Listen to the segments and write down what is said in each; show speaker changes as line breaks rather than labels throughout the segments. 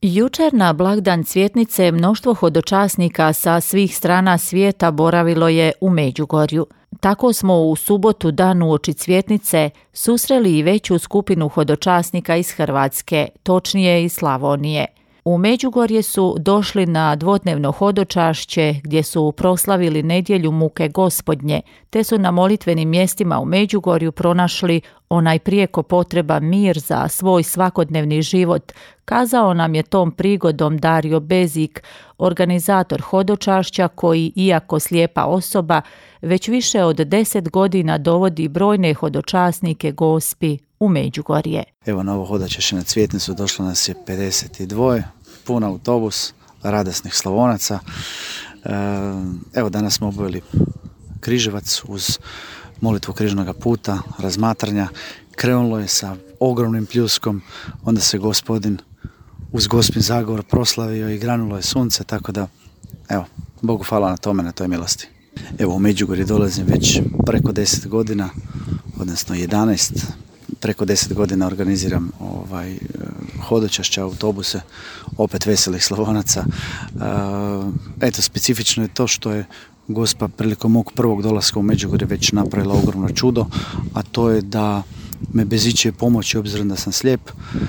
Jučer na blagdan Cvjetnice mnoštvo hodočasnika sa svih strana svijeta boravilo je u Međugorju. Tako smo u subotu, dan uoči Cvjetnice, susreli i veću skupinu hodočasnika iz Hrvatske, točnije iz Slavonije. U Međugorje su došli na dvodnevno hodočašće gdje su proslavili nedjelju muke Gospodnje, te su na molitvenim mjestima u Međugorju pronašli onaj prijeko potreban mir za svoj svakodnevni život, kazao nam je tom prigodom Dario Bezik, organizator hodočašća koji, iako slijepa osoba, već više od 10 godina dovodi brojne hodočasnike Gospi u Međugorje.
Evo, na ovo hodočašće na Cvjetnicu došlo nas je 52, pun autobus radosnih Slavonaca. Evo, danas smo obavili Križevac uz molitvu križnoga puta, razmatranja. Krenulo je sa ogromnim pljuskom, onda se Gospodin uz Gospin zagovor proslavio i granulo je sunce, tako da, evo, Bogu hvala na tome, na toj milosti. Evo, u Međugorje dolazim već preko 10 godina, odnosno 11. Preko 10 godina organiziram hodočašća, autobuse, opet veselih Slavonaca. Eto, specifično je to što je Gospa prilikom mog prvog dolaska u Međugorje već napravila ogromno čudo, a to je da me bez ičije pomoći, obzirom da sam slijep,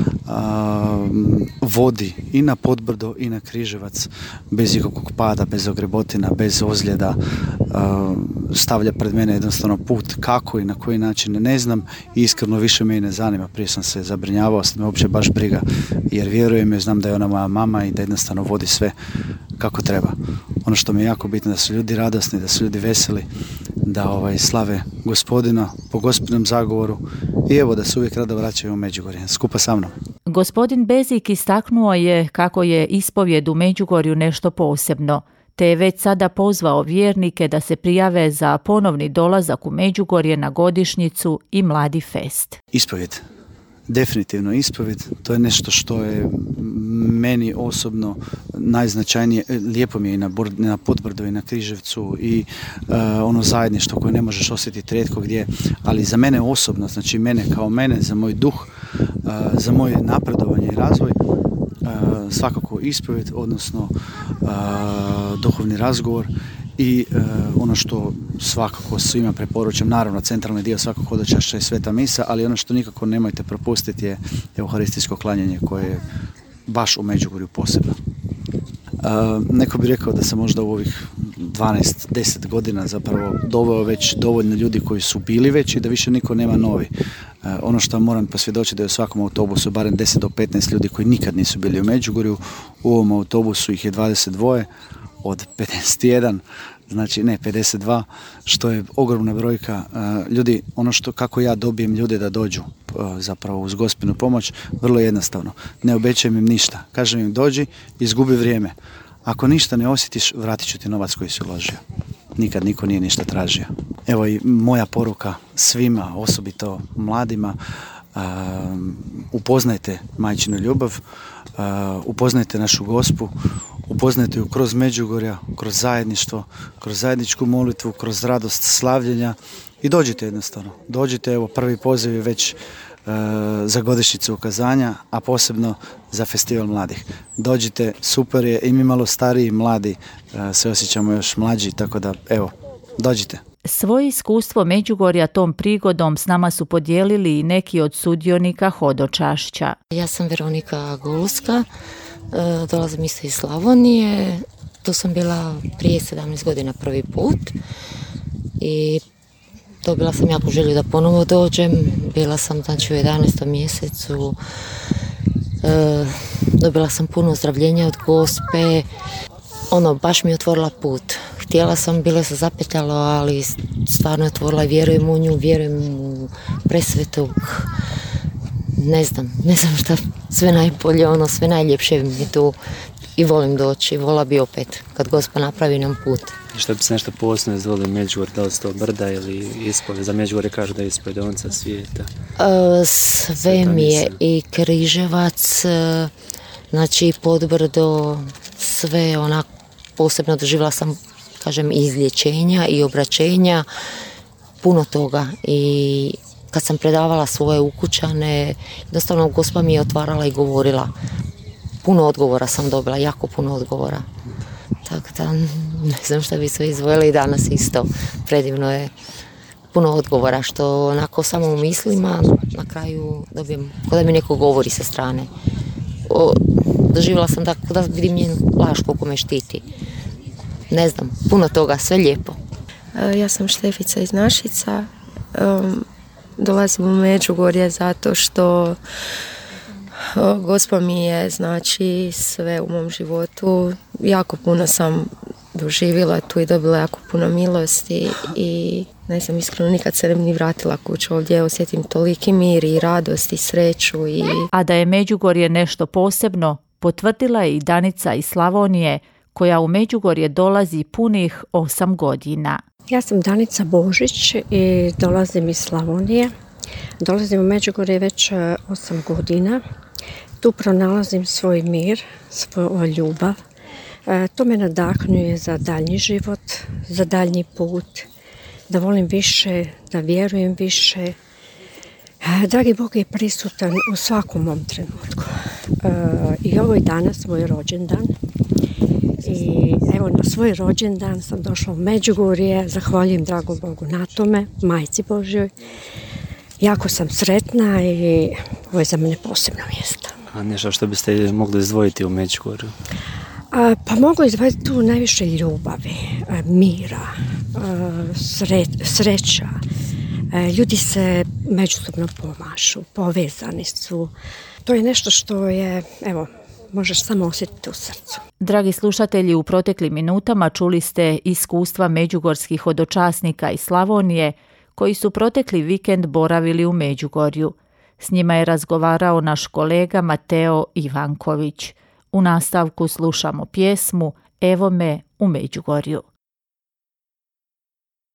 vodi i na Podbrdo i na Križevac bez ikakvog pada, bez ogrebotina, bez ozljeda, stavlja pred mene jednostavno put kako i na koji način ne znam i iskreno više me i ne zanima. Prije sam se zabrinjavao, sad me uopće baš briga jer vjerujem i znam da je ona moja mama i da jednostavno vodi sve kako treba. Ono što mi je jako bitno da su ljudi radosni, da su ljudi veseli, da slave Gospodina po Gospinom zagovoru i evo da se uvijek rado vraćaju u Međugorje skupa sa mnom.
Gospodin Bezik istaknuo je kako je ispovjed u Međugorju nešto posebno, te je već sada pozvao vjernike da se prijave za ponovni dolazak u Međugorje na godišnjicu i Mladi fest.
Ispovjed. Definitivno ispovjed, to je nešto što je meni osobno najznačajnije. Lijepo mi je i na Podbrdu i na Križevcu i ono zajedništvo koje ne možeš osjetiti rijetko gdje, ali za mene osobno, znači mene kao mene, za moj duh, za moje napredovanje i razvoj, svakako ispovjed, odnosno duhovni razgovor. I ono što svakako svima preporučam, naravno centralni dio svakog hodočašća je Sveta misa, ali ono što nikako nemojte propustiti je euharistijsko klanjanje koje je baš u Međugorju posebno. Neko bi rekao da sam možda u ovih 12-10 godina zapravo doveo već dovoljno ljudi koji su bili već i da više niko nema novi. Ono što moram posvjedočiti da je u svakom autobusu barem 10 do 15 ljudi koji nikad nisu bili u Međugorju. U ovom autobusu ih je 22 od 51, znači ne 52, što je ogromna brojka ljudi. Ono što kako ja dobijem ljude da dođu zapravo uz Gospinu pomoć, vrlo jednostavno. Ne obećajem im ništa. Kažem im dođi, izgubi vrijeme. Ako ništa ne osjetiš, vratit ću ti novac koji si uložio. Nikad niko nije ništa tražio. Evo i moja poruka svima, osobito mladima, upoznajte majčinu ljubav, upoznajte našu Gospu, upoznajte ju kroz Međugorja, kroz zajedništvo, kroz zajedničku molitvu, kroz radost slavljenja i dođite jednostavno. Dođite, evo prvi poziv je već za godišnjicu ukazanja, a posebno za festival mladih. Dođite, super je i mi malo stariji mladi se osjećamo još mlađi, tako da evo, dođite.
Svoje iskustvo Međugorja tom prigodom s nama su podijelili i neki od sudionika hodočašća.
Ja sam Veronika Goluska, dolazim isto iz Slavonije. Tu sam bila prije 17 godina prvi put i dobila sam jako želju da ponovo dođem. Bila sam znači u 11. mjesecu, dobila sam puno ozdravljenja od Gospe. Baš mi je otvorila put. Htjela sam, bilo se zapetljalo, ali stvarno je otvorila i vjerujem u nju, vjerujem u presvetog. Ne znam šta, sve najbolje, sve najljepše mi tu i volim doći, vola bi opet kad Gospa napravi nam put.
Što bi se nešto posebno izdvojili Međugor, da li su to brda ili ispovjed? Za Međugorje kažu da je ispovjedovnica svijeta.
Sve mi je i Križevac, znači Podbrdo, sve onako posebno doživjela sam, kažem, i izlječenja i obraćenja, puno toga. I kad sam predavala svoje ukućane, jednostavno Gospa mi je otvarala i govorila. puno odgovora sam dobila, jako puno odgovora. Tako da ne znam šta bi sve izdvojili i danas isto. Predivno je puno odgovora što onako samo u mislima na kraju dobijem, kao da mi neko govori sa strane. Doživjela sam da vidim njen laž koliko me štiti. Ne znam, puno toga, sve lijepo.
Ja sam Štefica iz Našica. Dolazim u Međugorje zato što Gospa mi je znači sve u mom životu. Jako puno sam doživjela tu i dobila jako puno milosti i ne znam, iskreno nikad se ne bi ni vratila kuću. Ovdje osjetim toliki mir i radost i sreću.
A da je Međugorje nešto posebno, potvrdila je i Danica iz Slavonije, koja u Međugorje dolazi punih 8 godina.
Ja sam Danica Božić i dolazim iz Slavonije. Dolazim u Međugorje već 8 godina. Tu pronalazim svoj mir, svoju ljubav. To me nadahnjuje za daljnji život, za daljnji put, da volim više, da vjerujem više. Dragi Bog je prisutan u svakom mom trenutku. I ovo je danas moj rođendan. I evo, na svoj rođendan sam došla u Međugorje, zahvaljujem dragom Bogu na tome, Majci Božjoj. Jako sam sretna i ovo je za mene posebno mjesto.
A nešto što biste mogli izdvojiti u Međugorju?
Pa mogu izdvojiti tu najviše ljubavi, mira, sreća. Ljudi se međusobno pomažu, povezani su. To je nešto što je, evo, možeš samo osjetiti u srcu.
Dragi slušatelji, u proteklim minutama čuli ste iskustva međugorskih hodočasnika iz Slavonije koji su protekli vikend boravili u Međugorju. S njima je razgovarao naš kolega Mateo Ivanković. U nastavku slušamo pjesmu Evo me u Međugorju.